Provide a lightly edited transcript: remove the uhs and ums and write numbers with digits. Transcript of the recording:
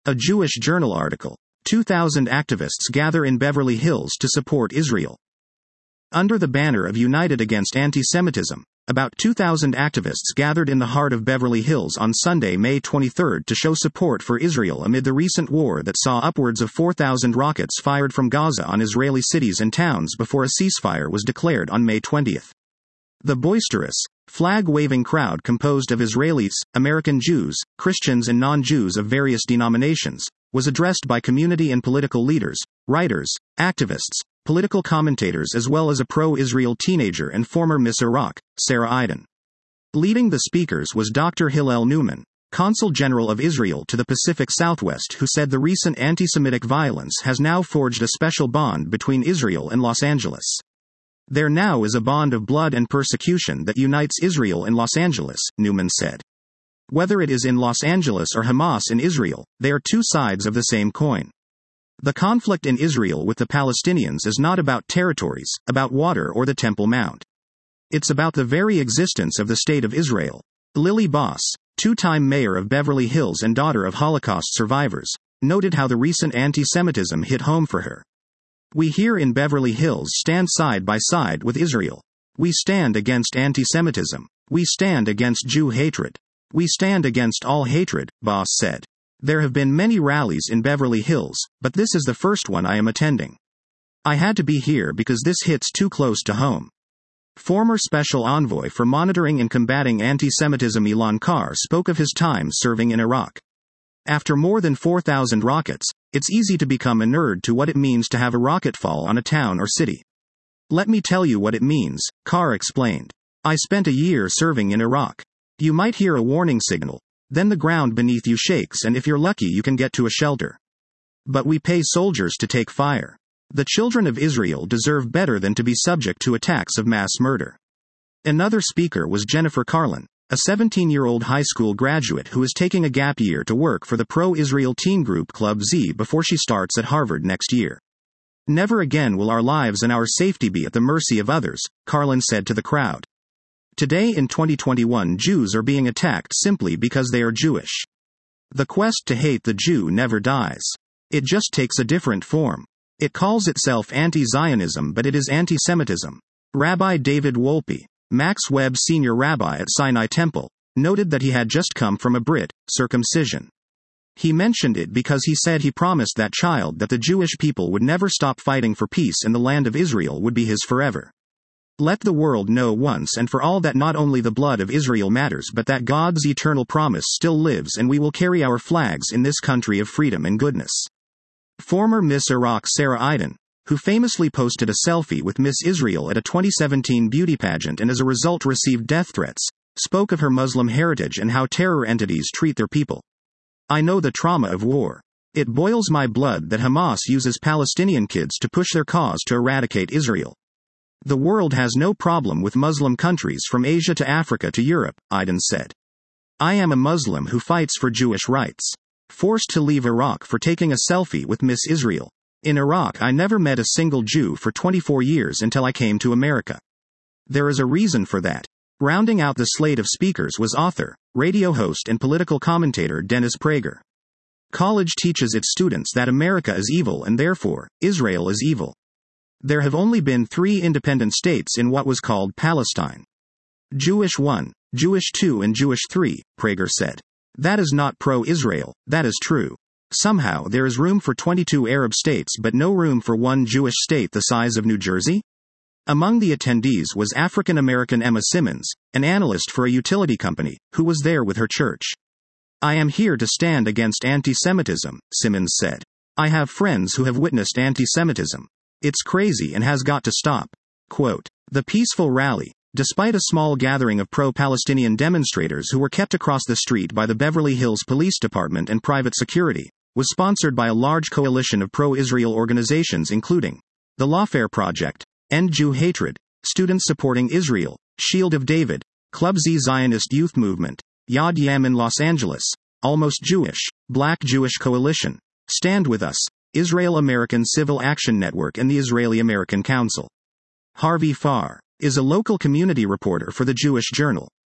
A Jewish Journal article. 2,000 activists gather in Beverly Hills to support Israel. Under the banner of United Against Anti-Semitism, about 2,000 activists gathered in the heart of Beverly Hills on Sunday, May 23 to show support for Israel amid the recent war that saw upwards of 4,000 rockets fired from Gaza on Israeli cities and towns before a ceasefire was declared on May 20. The boisterous, flag-waving crowd, composed of Israelis, American Jews, Christians and non-Jews of various denominations, was addressed by community and political leaders, writers, activists, political commentators, as well as a pro-Israel teenager and former Miss Iraq, Sarah Iden. Leading the speakers was Dr. Hillel Newman, Consul General of Israel to the Pacific Southwest, who said the recent anti-Semitic violence has now forged a special bond between Israel and Los Angeles. There now is a bond of blood and persecution that unites Israel and Los Angeles, Newman said. Whether it is in Los Angeles or Hamas in Israel, they are two sides of the same coin. The conflict in Israel with the Palestinians is not about territories, about water or the Temple Mount. It's about the very existence of the State of Israel. Lily Boss, two-time mayor of Beverly Hills and daughter of Holocaust survivors, noted how the recent anti-Semitism hit home for her. We here in Beverly Hills stand side by side with Israel. We stand against anti-Semitism. We stand against Jew hatred. We stand against all hatred, Boss said. There have been many rallies in Beverly Hills, but this is the first one I am attending. I had to be here because this hits too close to home. Former Special Envoy for Monitoring and Combating Anti-Semitism Ilan Carr spoke of his time serving in Iraq. After more than 4,000 rockets, it's easy to become a nerd to what it means to have a rocket fall on a town or city. Let me tell you what it means, Carr explained. I spent a year serving in Iraq. You might hear a warning signal. Then the ground beneath you shakes, and if you're lucky you can get to a shelter. But we pay soldiers to take fire. The children of Israel deserve better than to be subject to attacks of mass murder. Another speaker was Jennifer Carlin, a 17-year-old high school graduate who is taking a gap year to work for the pro-Israel teen group Club Z before she starts at Harvard next year. Never again will our lives and our safety be at the mercy of others, Carlin said to the crowd. Today in 2021, Jews are being attacked simply because they are Jewish. The quest to hate the Jew never dies. It just takes a different form. It calls itself anti-Zionism, but it is anti-Semitism. Rabbi David Wolpe, Max Webb senior rabbi at Sinai Temple, noted that he had just come from a Brit circumcision. He mentioned it because he said he promised that child that the Jewish people would never stop fighting for peace and the land of Israel would be his forever. Let the world know once and for all that not only the blood of Israel matters, but that God's eternal promise still lives, and we will carry our flags in this country of freedom and goodness. Former Miss Iraq Sarah Iden, who famously posted a selfie with Miss Israel at a 2017 beauty pageant and as a result received death threats, spoke of her Muslim heritage and how terror entities treat their people. I know the trauma of war. It boils my blood that Hamas uses Palestinian kids to push their cause to eradicate Israel. The world has no problem with Muslim countries from Asia to Africa to Europe, Iden said. I am a Muslim who fights for Jewish rights. Forced to leave Iraq for taking a selfie with Miss Israel. In Iraq I never met a single Jew for 24 years until I came to America. There is a reason for that. Rounding out the slate of speakers was author, radio host and political commentator Dennis Prager. College teaches its students that America is evil and therefore, Israel is evil. There have only been 3 independent states in what was called Palestine. Jewish 1, Jewish 2 and Jewish 3, Prager said. That is not pro-Israel, that is true. Somehow there is room for 22 Arab states but no room for one Jewish state the size of New Jersey? Among the attendees was African-American Emma Simmons, an analyst for a utility company, who was there with her church. I am here to stand against anti-Semitism, Simmons said. I have friends who have witnessed anti-Semitism. It's crazy and has got to stop. Quote, the peaceful rally, despite a small gathering of pro-Palestinian demonstrators who were kept across the street by the Beverly Hills Police Department and private security, was sponsored by a large coalition of pro-Israel organizations including the Lawfare Project, End Jew Hatred, Students Supporting Israel, Shield of David, Club Z Zionist Youth Movement, Yad Yamin Los Angeles, Almost Jewish, Black Jewish Coalition, Stand With Us, Israel American Civil Action Network and the Israeli American Council. Harvey Farr is a local community reporter for the Jewish Journal.